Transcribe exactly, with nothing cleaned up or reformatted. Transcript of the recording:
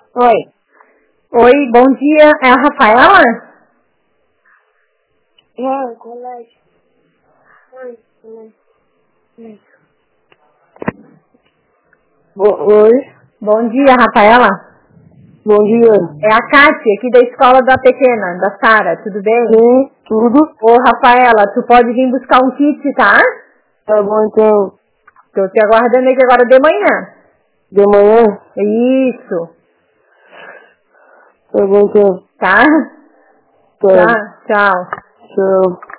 Oi. Oi, bom dia. É a Rafaela? Não, colégio. Oi, colégio. Oi. Bom dia, Rafaela. Bom dia. É a Kátia, aqui da escola da pequena, da Sara, tudo bem? Sim, tudo. Ô, Rafaela, tu pode vir buscar um kit, tá? Tá bom, então. Tô te aguardando aqui agora de manhã. De manhã? Isso. Tá bom, então. Tá? Tá. Tá, tchau. Tchau.